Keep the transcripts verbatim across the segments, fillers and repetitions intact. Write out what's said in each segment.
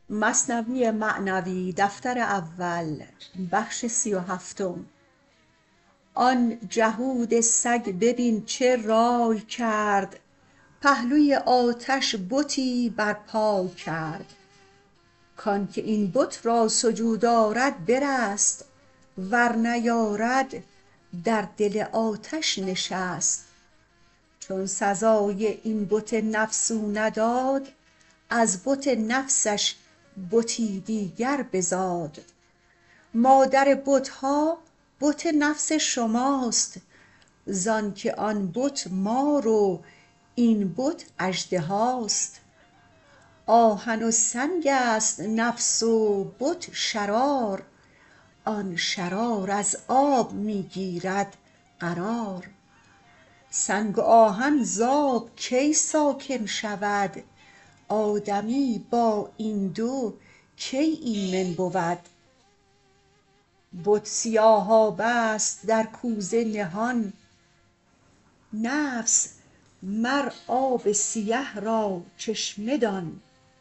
مثنوی معنوی دفتر اول بخش سی و هفتم. آن جهود سگ ببین چه رای کرد، پهلوی آتش بتی بر پای کرد. کانکه این بت را سجود آرد برست، ور نیارد در دل آتش نشست. چون سزای این بت نفس او نداد، از بت نفسش بتی دیگر بزاد. مادر بت ها بت نفس شماست، زانکه آن بت مار و این بت اژدهاست. آهن و سنگ است نفس و بت شرار، آن شرار از آب می گیرد قرار. سنگ و آهن ز آب کی ساکن شود، آدمی با این دو کی ایمن بود. بت سیاه آب است در کوزه نهان، نفس مر آب سیه را چشمه دان.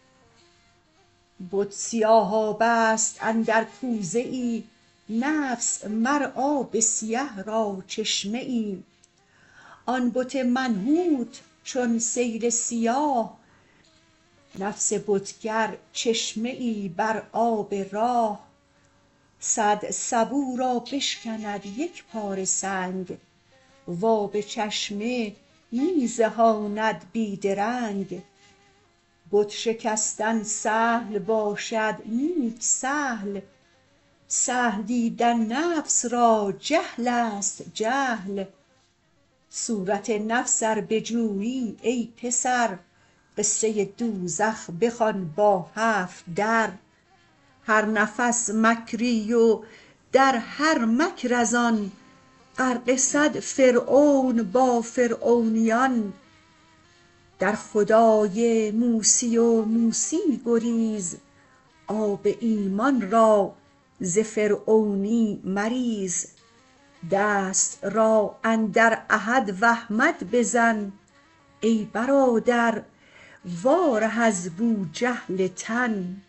بت سیاه آب است اندر کوزه ای، نفس مر آب سیه را چشمه ای. آن بت منحوت چون سیل سیاه، نفس بتگر چشمه ای بر آب راه. صد سبو را بشکند یک پاره سنگ، و آب چشمه می زهاند بی درنگ. بت شکستن سهل باشد نیک سهل، سهل دیدن نفس را جهل است جهل. صورت نفس ار بجویی ای پسر، قصه دوزخ بخوان با هفت در. هر نفس مکری و در هر مکر از آن، غرقه صد فرعون با فرعونیان. در خدای موسی و موسی گریز، آب ایمان را ز فرعونی مریز. دست را اندر احد و احمد بزن، ای برادر واره از بوجهل تن.